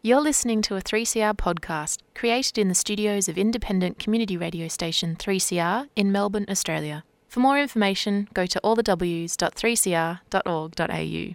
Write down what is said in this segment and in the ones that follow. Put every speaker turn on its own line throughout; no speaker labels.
You're listening to a 3CR podcast created in the studios of independent community radio station 3CR in Melbourne, Australia. For more information, go to allthews.3cr.org.au.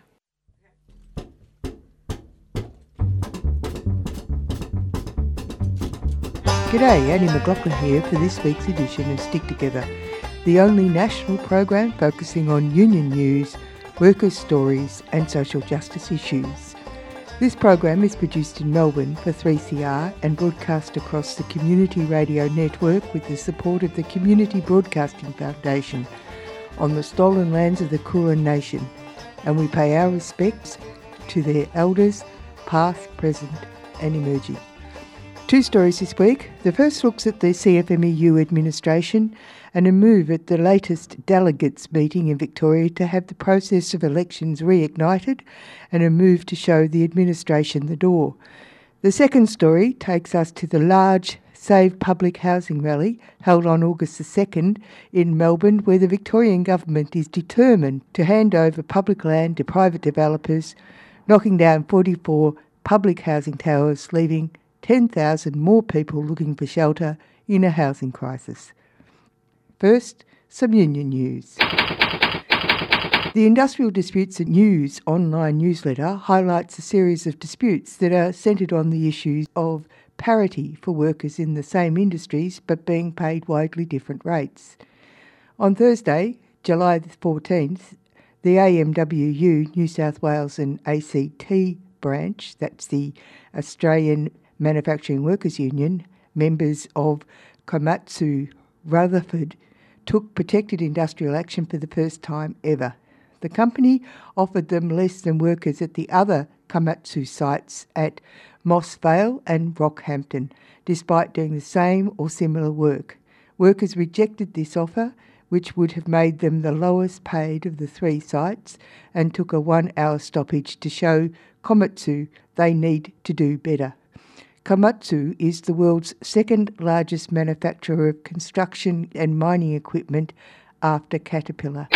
G'day, Annie McLaughlin here for this week's edition of Stick Together, the only national program focusing on union news, workers' stories and social justice issues. This program is produced in Melbourne for 3CR and broadcast across the Community Radio Network with the support of the Community Broadcasting Foundation on the stolen lands of the Kulin Nation, and we pay our respects to their elders, past, present and emerging. Two stories this week. The first looks at the CFMEU administration and a move at the latest delegates meeting in Victoria to have the process of elections reignited and a move to show the administration the door. The second story takes us to the large Save Public Housing rally held on August the 2nd in Melbourne, where the Victorian government is determined to hand over public land to private developers, knocking down 44 public housing towers, leaving 10,000 more people looking for shelter in a housing crisis. First, some union news. The Industrial Disputes and News online newsletter highlights a series of disputes that are centred on the issues of parity for workers in the same industries but being paid widely different rates. On Thursday, July the 14th, the AMWU New South Wales and ACT branch, that's the Australian Manufacturing Workers Union, members of Komatsu Rutherford, took protected industrial action for the first time ever. The company offered them less than workers at the other Komatsu sites at Moss Vale and Rockhampton, despite doing the same or similar work. Workers rejected this offer, which would have made them the lowest paid of the three sites, and took a 1-hour stoppage to show Komatsu they need to do better. Komatsu is the world's second largest manufacturer of construction and mining equipment after Caterpillar.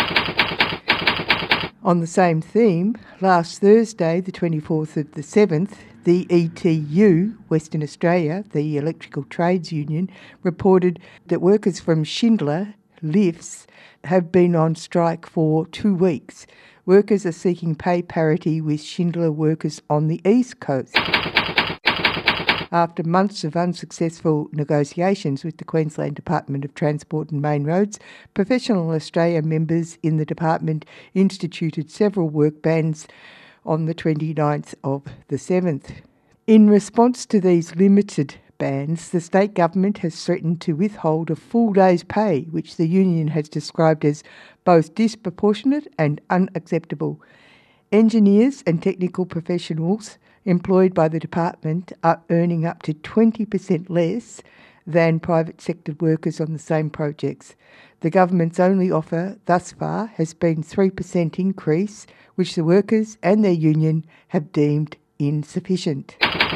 On the same theme, last Thursday, the 24th of the 7th, the ETU, Western Australia, the Electrical Trades Union, reported that workers from Schindler Lifts have been on strike for 2 weeks. Workers are seeking pay parity with Schindler workers on the East Coast. After months of unsuccessful negotiations with the Queensland Department of Transport and Main Roads, Professional Australia members in the department instituted several work bans on the 29th of the 7th. In response to these limited bans, the state government has threatened to withhold a full day's pay, which the union has described as both disproportionate and unacceptable. Engineers and technical professionals employed by the department are earning up to 20% less than private sector workers on the same projects. The government's only offer thus far has been 3% increase, which the workers and their union have deemed insufficient.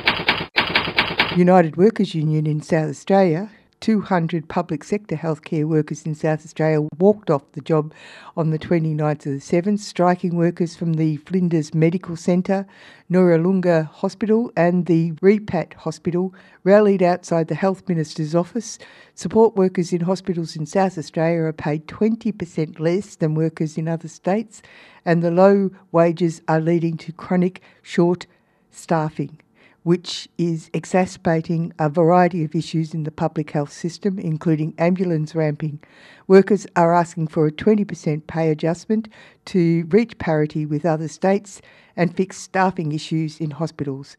United Workers Union in South Australia, 200 public sector healthcare workers in South Australia walked off the job on the 29th of the 7th, striking workers from the Flinders Medical Centre, Noarlunga Hospital and the Repat Hospital rallied outside the Health Minister's office. Support workers in hospitals in South Australia are paid 20% less than workers in other states, and the low wages are leading to chronic short staffing, which is exacerbating a variety of issues in the public health system, including ambulance ramping. Workers are asking for a 20% pay adjustment to reach parity with other states and fix staffing issues in hospitals.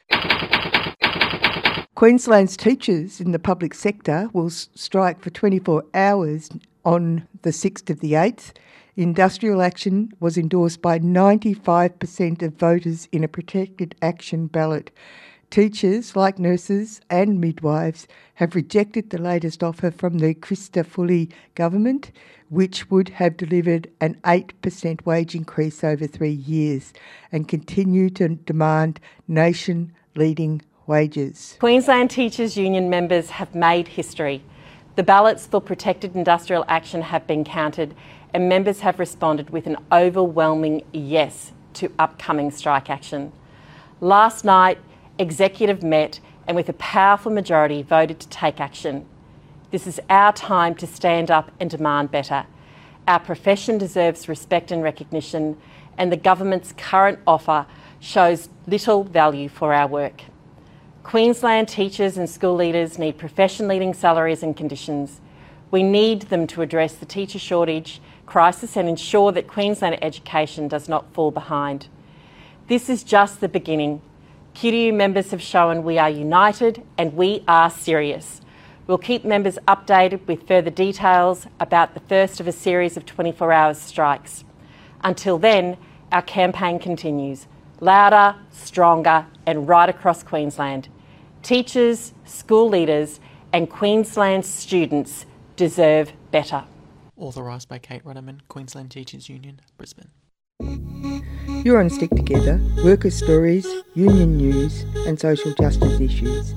Queensland's teachers in the public sector will strike for 24 hours on the 6th of the 8th. Industrial action was endorsed by 95% of voters in a protected action ballot. Teachers, like nurses and midwives, have rejected the latest offer from the Christa Fully government, which would have delivered an 8% wage increase over 3 years, and continue to demand nation-leading wages.
Queensland Teachers Union members have made history. The ballots for protected industrial action have been counted, and members have responded with an overwhelming yes to upcoming strike action. Last night, Executive met and with a powerful majority voted to take action. This is our time to stand up and demand better. Our profession deserves respect and recognition, and the government's current offer shows little value for our work. Queensland teachers and school leaders need profession-leading salaries and conditions. We need them to address the teacher shortage crisis and ensure that Queensland education does not fall behind. This is just the beginning. QTU members have shown we are united and we are serious. We'll keep members updated with further details about the first of a series of 24-hour strikes. Until then, our campaign continues, louder, stronger, and right across Queensland. Teachers, school leaders, and Queensland students deserve better.
Authorised by Kate Rudderman, Queensland Teachers Union, Brisbane.
You're on Stick Together, worker stories, union news and social justice issues.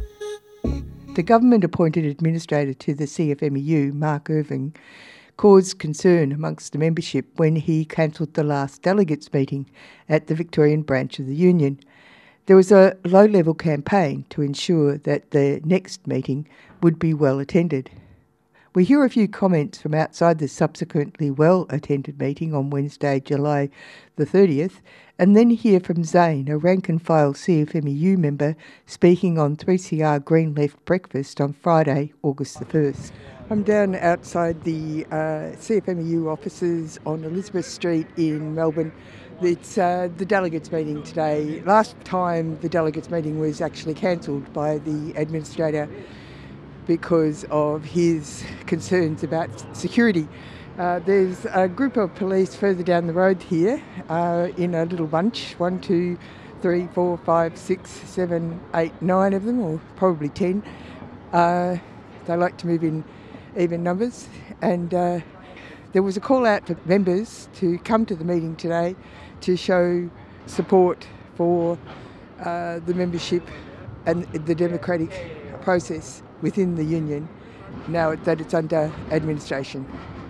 The government-appointed administrator to the CFMEU, Mark Irving, caused concern amongst the membership when he cancelled the last delegates meeting at the Victorian branch of the union. There was a low-level campaign to ensure that the next meeting would be well attended. We hear a few comments from outside the subsequently well-attended meeting on Wednesday, July the 30th, and then hear from Zane, a rank-and-file CFMEU member, speaking on 3CR Green Left Breakfast on Friday, August the 1st. I'm down outside the CFMEU offices on Elizabeth Street in Melbourne. It's the delegates meeting today. Last time the delegates meeting was actually cancelled by the administrator because of his concerns about security. There's a group of police further down the road here in a little bunch, 1, 2, 3, 4, 5, 6, 7, 8, 9 of them, or probably 10. They like to move in even numbers, and there was a call out for members to come to the meeting today to show support for the membership and the democratic process within the union now that it's under administration.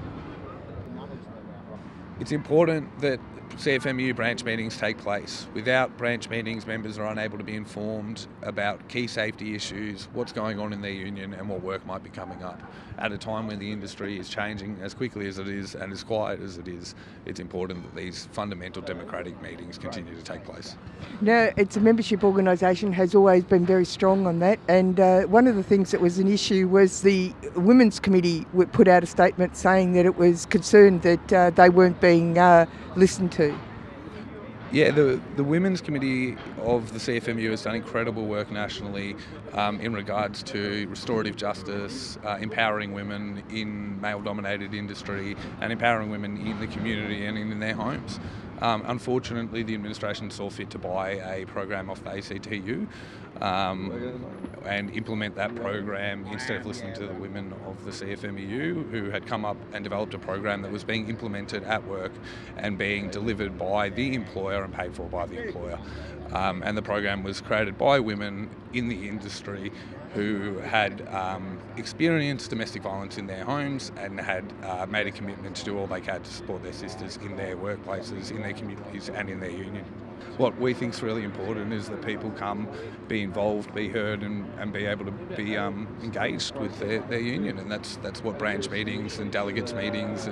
It's important that CFMEU branch meetings take place. Without branch meetings, members are unable to be informed about key safety issues, what's going on in their union and what work might be coming up. At a time when the industry is changing as quickly as it is and as quiet as it is, it's important that these fundamental democratic meetings continue to take place.
Now, it's a membership organisation, has always been very strong on that, and one of the things that was an issue was the Women's Committee put out a statement saying that it was concerned that they weren't being listened to.
Yeah, the Women's Committee of the CFMEU has done incredible work nationally in regards to restorative justice, empowering women in male-dominated industry and empowering women in the community and in their homes. Unfortunately, the administration saw fit to buy a program off the ACTU and implement that program instead of listening to the women of the CFMEU, who had come up and developed a program that was being implemented at work and being delivered by the employer and paid for by the employer. And the program was created by women in the industry who had experienced domestic violence in their homes and had made a commitment to do all they can to support their sisters in their workplaces, in their communities and in their union. What we think is really important is that people come, be involved, be heard and be able to be engaged with their union, and that's what branch meetings and delegates meetings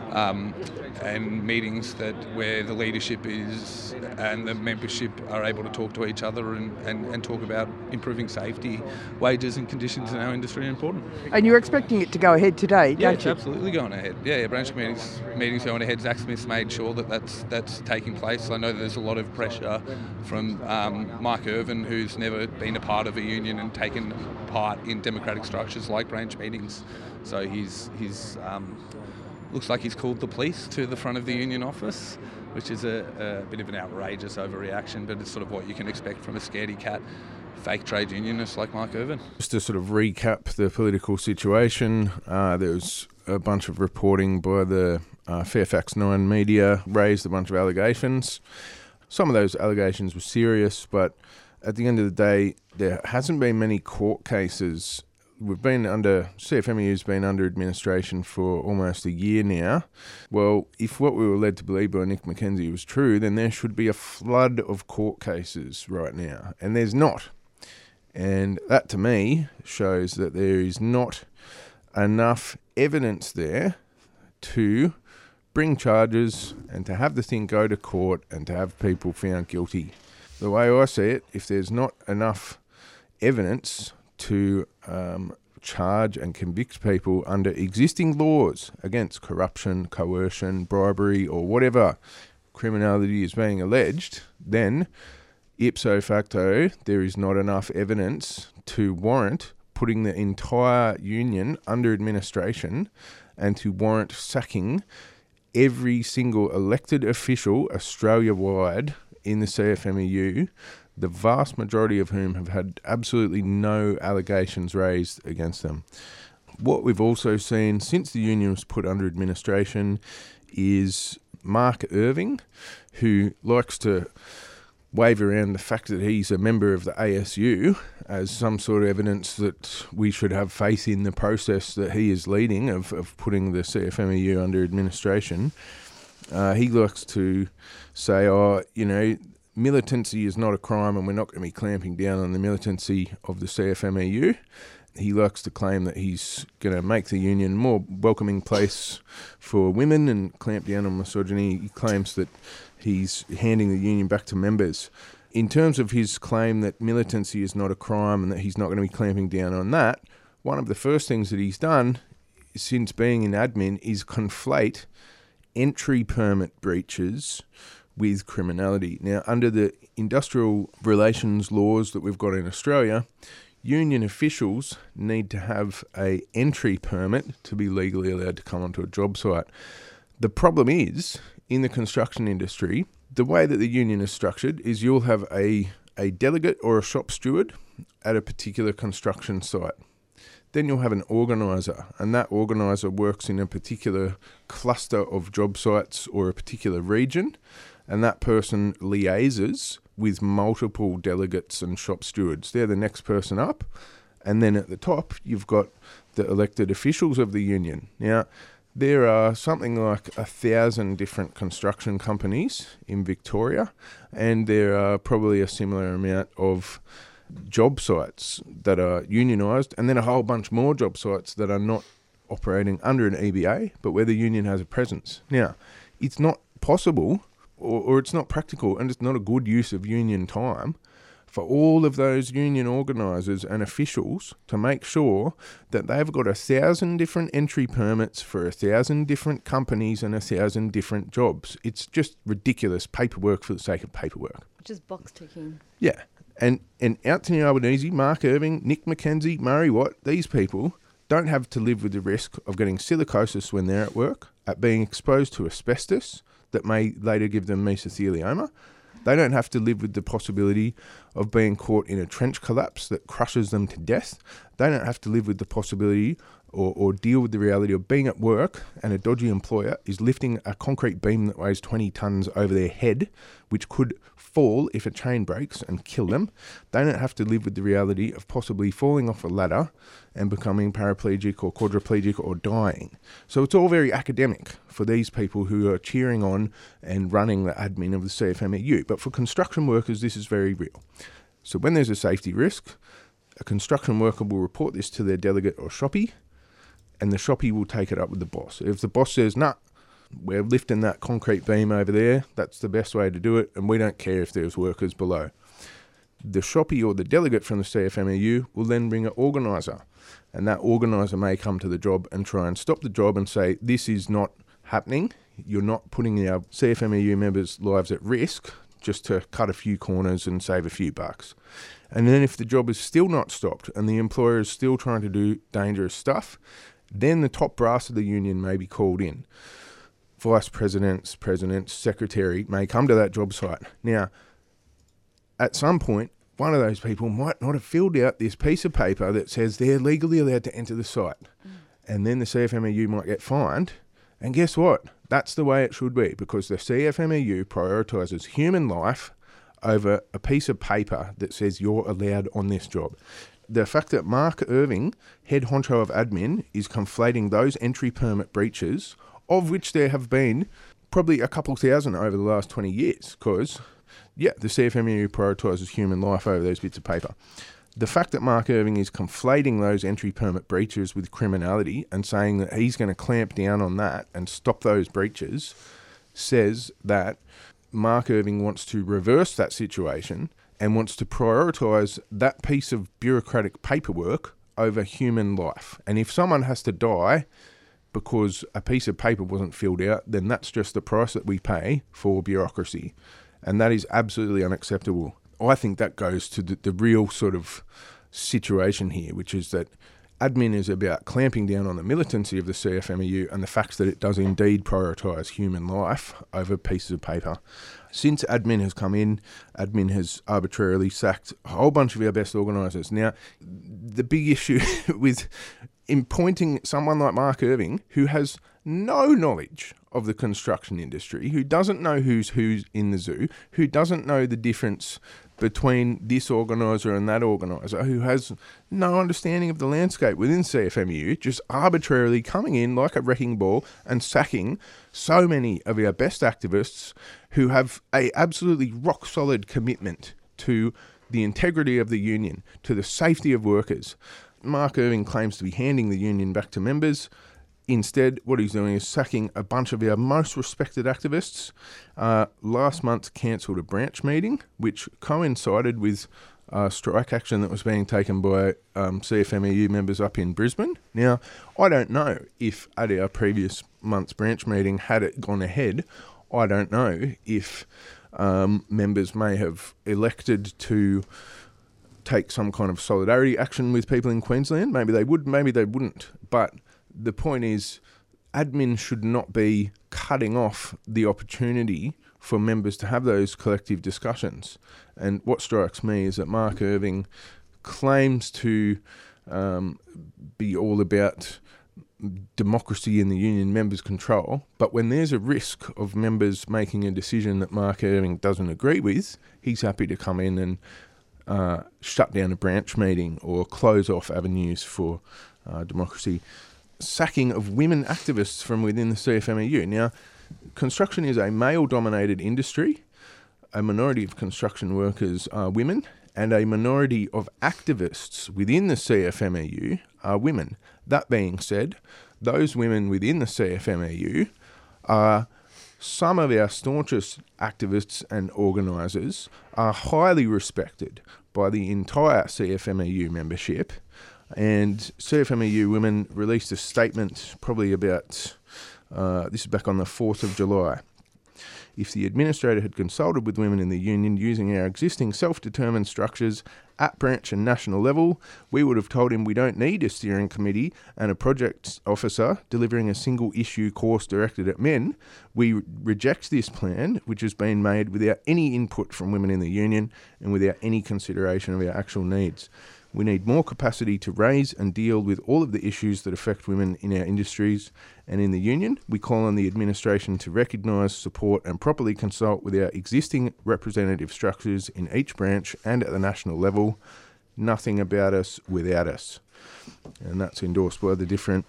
and meetings where the leadership is and the membership are able to talk to each other and talk about improving safety, wages and conditions in our industry are important.
And you're expecting it to go ahead today, don't you?
It's absolutely going ahead. Yeah, branch meetings going ahead. Zach Smith's made sure that that's taking place. I know there's a lot of pressure from Mark Irvin, who's never been a part of a union and taken part in democratic structures like branch meetings. So he's looks like he's called the police to the front of the union office, which is a bit of an outrageous overreaction, but it's sort of what you can expect from a scaredy cat fake trade unionist like Mark Irvin.
Just to sort of recap the political situation, there was a bunch of reporting by the Fairfax 9 media, raised a bunch of allegations. Some of those allegations were serious, but at the end of the day, there hasn't been many court cases CFMEU's been under administration for almost a year now. Well, if what we were led to believe by Nick McKenzie was true, then there should be a flood of court cases right now, and there's not. And that, to me, shows that there is not enough evidence there to bring charges and to have the thing go to court and to have people found guilty. The way I see it, if there's not enough evidence to charge and convict people under existing laws against corruption, coercion, bribery, or whatever criminality is being alleged, then ipso facto there is not enough evidence to warrant putting the entire union under administration and to warrant sacking every single elected official Australia-wide in the CFMEU, the vast majority of whom have had absolutely no allegations raised against them. What we've also seen since the union was put under administration is Mark Irving, who likes to wave around the fact that he's a member of the ASU as some sort of evidence that we should have faith in the process that he is leading of putting the CFMEU under administration. He likes to say, militancy is not a crime and we're not going to be clamping down on the militancy of the CFMEU. He likes to claim that he's going to make the union a more welcoming place for women and clamp down on misogyny. He claims that he's handing the union back to members. In terms of his claim that militancy is not a crime and that he's not going to be clamping down on that, one of the first things that he's done since being in admin is conflate entry permit breaches with criminality. Now, under the industrial relations laws that we've got in Australia, union officials need to have an entry permit to be legally allowed to come onto a job site. The problem is, in the construction industry, the way that the union is structured is you'll have a delegate or a shop steward at a particular construction site. Then you'll have an organiser, and that organiser works in a particular cluster of job sites or a particular region, and that person liaises with multiple delegates and shop stewards. They're the next person up, and then at the top you've got the elected officials of the union. Now, there are something like 1,000 different construction companies in Victoria, and there are probably a similar amount of job sites that are unionised, and then a whole bunch more job sites that are not operating under an EBA, but where the union has a presence. Now, it's not possible, or it's not practical, and it's not a good use of union time for all of those union organisers and officials to make sure that they've got 1,000 different entry permits for 1,000 different companies and 1,000 different jobs. It's just ridiculous paperwork for the sake of paperwork.
Just box ticking.
Yeah. And Anthony Albanese, Mark Irving, Nick McKenzie, Murray Watt, these people don't have to live with the risk of getting silicosis when they're at work, at being exposed to asbestos that may later give them mesothelioma. They don't have to live with the possibility of being caught in a trench collapse that crushes them to death. They don't have to live with the possibility or deal with the reality of being at work and a dodgy employer is lifting a concrete beam that weighs 20 tonnes over their head, which could fall if a chain breaks and kill them. They don't have to live with the reality of possibly falling off a ladder and becoming paraplegic or quadriplegic or dying. So it's all very academic for these people who are cheering on and running the admin of the CFMEU. But for construction workers, this is very real. So when there's a safety risk, a construction worker will report this to their delegate or shoppie, and the shoppie will take it up with the boss. If the boss says, nah, we're lifting that concrete beam over there, that's the best way to do it, and we don't care if there's workers below. The shoppie or the delegate from the CFMEU will then bring an organiser, and that organiser may come to the job and try and stop the job and say, this is not happening, you're not putting our CFMEU members' lives at risk just to cut a few corners and save a few bucks. And then if the job is still not stopped and the employer is still trying to do dangerous stuff, then the top brass of the union may be called in. Vice presidents, presidents, secretary may come to that job site. Now, at some point, one of those people might not have filled out this piece of paper that says they're legally allowed to enter the site. And then the CFMEU might get fined. And guess what? That's the way it should be, because the CFMEU prioritises human life over a piece of paper that says you're allowed on this job. The fact that Mark Irving, head honcho of admin, is conflating those entry permit breaches, of which there have been probably a couple thousand over the last 20 years, because, the CFMEU prioritises human life over those bits of paper. The fact that Mark Irving is conflating those entry permit breaches with criminality and saying that he's going to clamp down on that and stop those breaches says that Mark Irving wants to reverse that situation and wants to prioritise that piece of bureaucratic paperwork over human life. And if someone has to die because a piece of paper wasn't filled out, then that's just the price that we pay for bureaucracy. And that is absolutely unacceptable. I think that goes to the real sort of situation here, which is that admin is about clamping down on the militancy of the CFMEU and the fact that it does indeed prioritise human life over pieces of paper. Since admin has come in, admin has arbitrarily sacked a whole bunch of our best organisers. Now, the big issue with appointing someone like Mark Irving, who has no knowledge of the construction industry, who doesn't know who's in the zoo, who doesn't know the difference between this organiser and that organiser, who has no understanding of the landscape within CFMEU, just arbitrarily coming in like a wrecking ball and sacking so many of our best activists who have a absolutely rock-solid commitment to the integrity of the union, to the safety of workers. Mark Irving claims to be handing the union back to members. Instead, what he's doing is sacking a bunch of our most respected activists. Last month cancelled a branch meeting, which coincided with strike action that was being taken by CFMEU members up in Brisbane. Now, I don't know if at our previous month's branch meeting, had it gone ahead, I don't know if members may have elected to take some kind of solidarity action with people in Queensland. Maybe they would, maybe they wouldn't. But the point is, admin should not be cutting off the opportunity for members to have those collective discussions. And what strikes me is that Mark Irving claims to be all about democracy in the union members' control, but when there's a risk of members making a decision that Mark Irving doesn't agree with, he's happy to come in and shut down a branch meeting or close off avenues for democracy. Sacking of women activists from within the CFMEU. Now, construction is a male-dominated industry. A minority of construction workers are women, and a minority of activists within the CFMEU are women. That being said, those women within the CFMEU are some of our staunchest activists and organisers, are highly respected by the entire CFMEU membership. And CFMEU Women released a statement probably about, this is back on the 4th of July. If the administrator had consulted with women in the union using our existing self-determined structures at branch and national level, we would have told him we don't need a steering committee and a project officer delivering a single issue course directed at men. We reject this plan, which has been made without any input from women in the union and without any consideration of our actual needs. We need more capacity to raise and deal with all of the issues that affect women in our industries and in the union. We call on the administration to recognise, support and properly consult with our existing representative structures in each branch and at the national level. Nothing about us without us. And that's endorsed by the different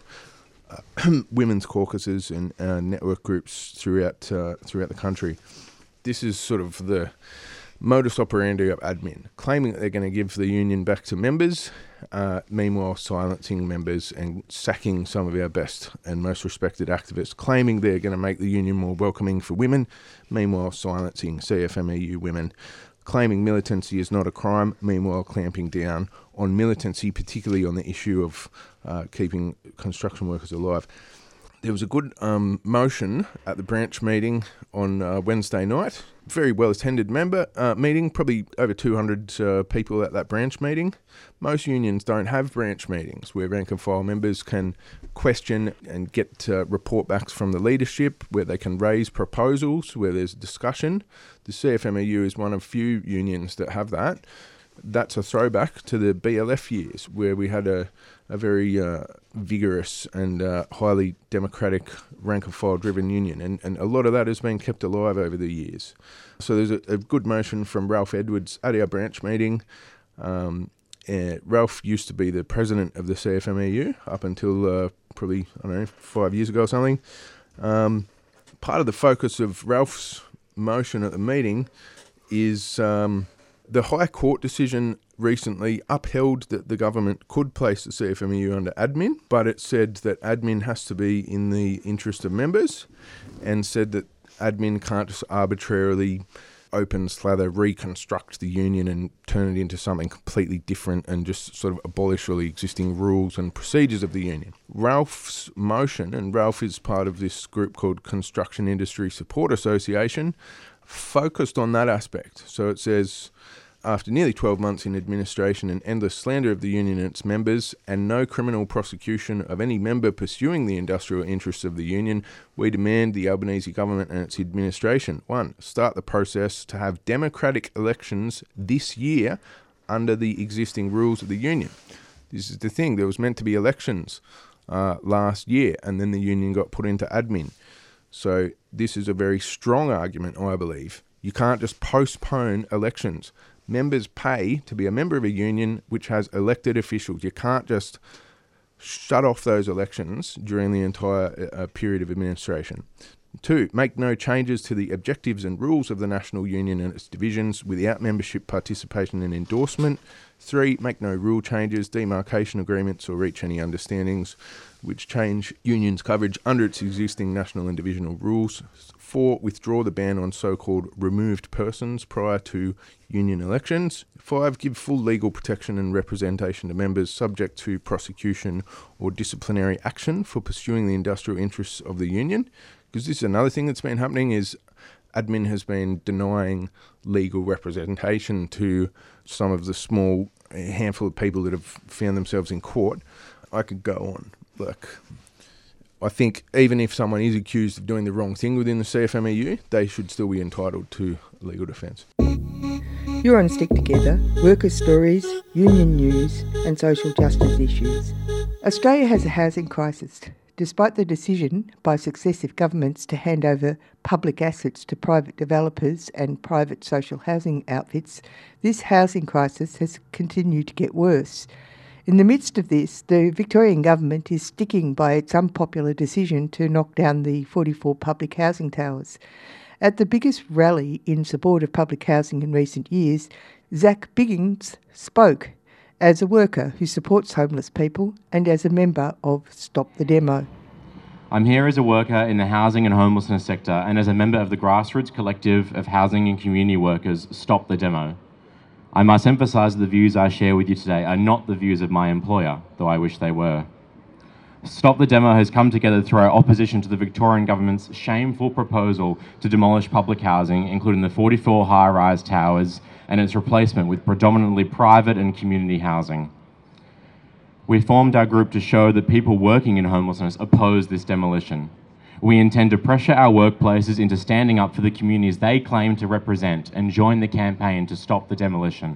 women's caucuses and network groups throughout the country. This is sort of the modus operandi of admin, claiming that they're going to give the union back to members, meanwhile silencing members and sacking some of our best and most respected activists, claiming they're going to make the union more welcoming for women, meanwhile silencing CFMEU women, claiming militancy is not a crime, meanwhile clamping down on militancy, particularly on the issue of keeping construction workers alive. There was a good motion at the branch meeting on Wednesday night. Very well-attended meeting, probably over 200 people at that branch meeting. Most unions don't have branch meetings where rank and file members can question and get report backs from the leadership, where they can raise proposals, where there's discussion. The CFMEU is one of few unions that have that. That's a throwback to the BLF years, where we had a very vigorous and highly democratic rank-and-file driven union, and a lot of that has been kept alive over the years. So there's a good motion from Ralph Edwards at our branch meeting. Ralph used to be the president of the CFMEU up until probably, 5 years ago or something. Part of the focus of Ralph's motion at the meeting is the High Court decision recently upheld that the government could place the CFMEU under admin, but it said that admin has to be in the interest of members, and said that admin can't just arbitrarily reconstruct the union and turn it into something completely different and just sort of abolish all the existing rules and procedures of the union. Ralph's motion, and Ralph is part of this group called Construction Industry Support Association, focused on that aspect. So it says, after nearly 12 months in administration and endless slander of the union and its members, and no criminal prosecution of any member pursuing the industrial interests of the union, we demand the Albanese government and its administration, 1, start the process to have democratic elections this year under the existing rules of the union. This is the thing, there was meant to be elections last year, and then the union got put into admin. So this is a very strong argument, I believe. You can't just postpone elections. Members pay to be a member of a union which has elected officials. You can't just shut off those elections during the entire period of administration. 2, make no changes to the objectives and rules of the National Union and its divisions without membership participation and endorsement. 3, make no rule changes, demarcation agreements, or reach any understandings which change unions' coverage under its existing national and divisional rules. 4, withdraw the ban on so-called removed persons prior to union elections. 5, give full legal protection and representation to members subject to prosecution or disciplinary action for pursuing the industrial interests of the union. Because this is another thing that's been happening, is admin has been denying legal representation to some of the small handful of people that have found themselves in court. I could go on. Look, I think even if someone is accused of doing the wrong thing within the CFMEU, they should still be entitled to legal defence.
You're on Stick Together, workers' stories, union news and social justice issues. Australia has a housing crisis. Despite the decision by successive governments to hand over public assets to private developers and private social housing outfits, this housing crisis has continued to get worse. In the midst of this, the Victorian government is sticking by its unpopular decision to knock down the 44 public housing towers. At the biggest rally in support of public housing in recent years, Zach Biggins spoke as a worker who supports homeless people and as a member of Stop the Demo.
I'm here as a worker in the housing and homelessness sector and as a member of the grassroots collective of housing and community workers Stop the Demo. I must emphasise that the views I share with you today are not the views of my employer, though I wish they were. Stop the Demo has come together through our opposition to the Victorian government's shameful proposal to demolish public housing, including the 44 high-rise towers and its replacement with predominantly private and community housing. We formed our group to show that people working in homelessness oppose this demolition. We intend to pressure our workplaces into standing up for the communities they claim to represent and join the campaign to stop the demolition.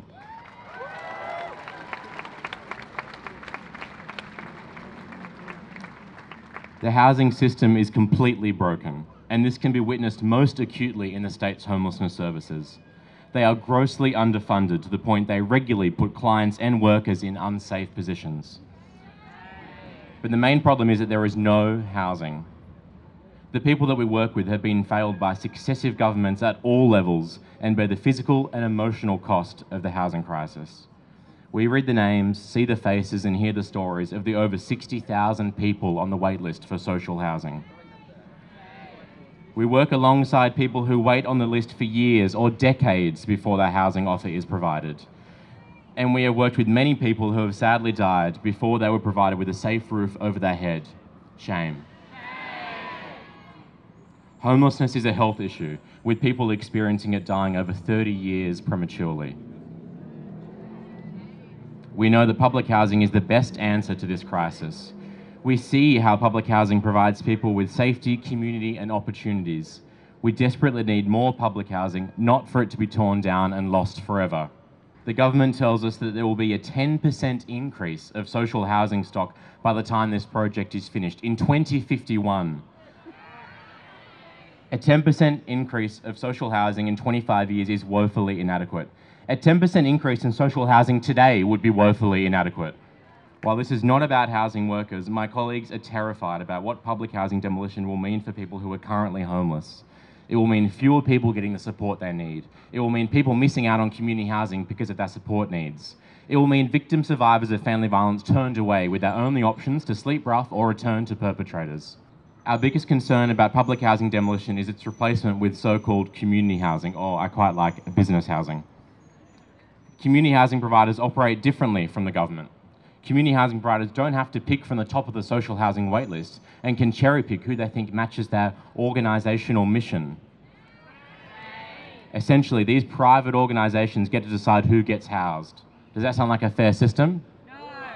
The housing system is completely broken, and this can be witnessed most acutely in the state's homelessness services. They are grossly underfunded to the point they regularly put clients and workers in unsafe positions. But the main problem is that there is no housing. The people that we work with have been failed by successive governments at all levels and bear the physical and emotional cost of the housing crisis. We read the names, see the faces and hear the stories of the over 60,000 people on the wait list for social housing. We work alongside people who wait on the list for years or decades before their housing offer is provided. And we have worked with many people who have sadly died before they were provided with a safe roof over their head. Shame. Homelessness is a health issue, with people experiencing it dying over 30 years prematurely. We know that public housing is the best answer to this crisis. We see how public housing provides people with safety, community, and opportunities. We desperately need more public housing, not for it to be torn down and lost forever. The government tells us that there will be a 10% increase of social housing stock by the time this project is finished in 2051. A 10% increase of social housing in 25 years is woefully inadequate. A 10% increase in social housing today would be woefully inadequate. While this is not about housing workers, my colleagues are terrified about what public housing demolition will mean for people who are currently homeless. It will mean fewer people getting the support they need. It will mean people missing out on community housing because of their support needs. It will mean victim survivors of family violence turned away with their only options to sleep rough or return to perpetrators. Our biggest concern about public housing demolition is its replacement with so-called community housing, or I quite like business housing. Community housing providers operate differently from the government. Community housing providers don't have to pick from the top of the social housing waitlist and can cherry pick who they think matches their organisational mission. Essentially, these private organisations get to decide who gets housed. Does that sound like a fair system? No.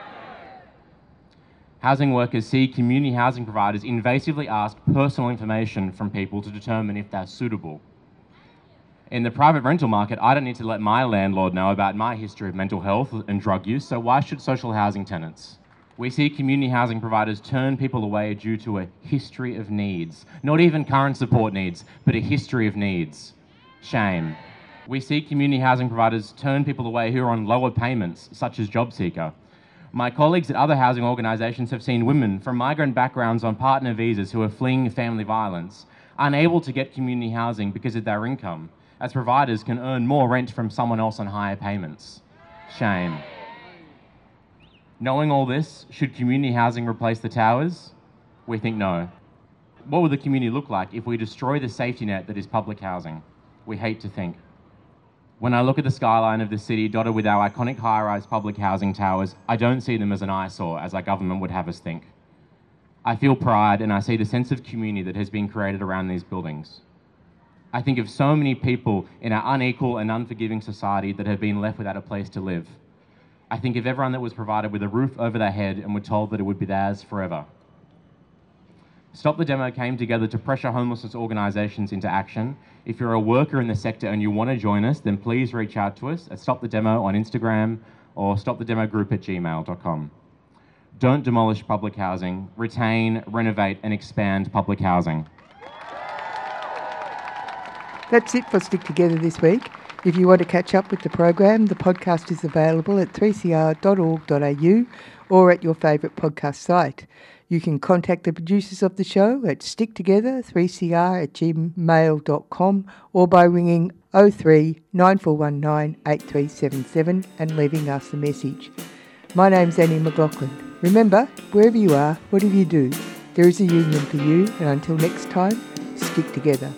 Housing workers see community housing providers invasively ask personal information from people to determine if they're suitable. In the private rental market, I don't need to let my landlord know about my history of mental health and drug use, so why should social housing tenants? We see community housing providers turn people away due to a history of needs. Not even current support needs, but a history of needs. Shame. We see community housing providers turn people away who are on lower payments, such as JobSeeker. My colleagues at other housing organisations have seen women from migrant backgrounds on partner visas who are fleeing family violence, unable to get community housing because of their income, as providers can earn more rent from someone else on higher payments. Shame. Knowing all this, should community housing replace the towers? We think no. What would the community look like if we destroy the safety net that is public housing? We hate to think. When I look at the skyline of the city dotted with our iconic high-rise public housing towers, I don't see them as an eyesore, as our government would have us think. I feel pride and I see the sense of community that has been created around these buildings. I think of so many people in our unequal and unforgiving society that have been left without a place to live. I think of everyone that was provided with a roof over their head and were told that it would be theirs forever. Stop the Demo came together to pressure homelessness organisations into action. If you're a worker in the sector and you want to join us, then please reach out to us at Stop the Demo on Instagram or stopthedemogroup@gmail.com. Don't demolish public housing. Retain, renovate and expand public housing.
That's it for Stick Together this week. If you want to catch up with the program, the podcast is available at 3cr.org.au or at your favourite podcast site. You can contact the producers of the show at sticktogether3cr@gmail.com or by ringing 03 9419 8377 and leaving us a message. My name's Annie McLaughlin. Remember, wherever you are, whatever you do, there is a union for you, and until next time, stick together.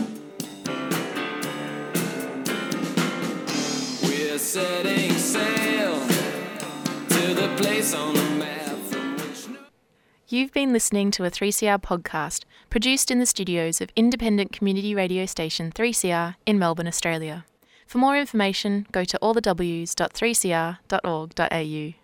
We're setting sail to the place on the map.
You've been listening to a 3CR podcast produced in the studios of independent community radio station 3CR in Melbourne, Australia. For more information, go to allthews.3cr.org.au.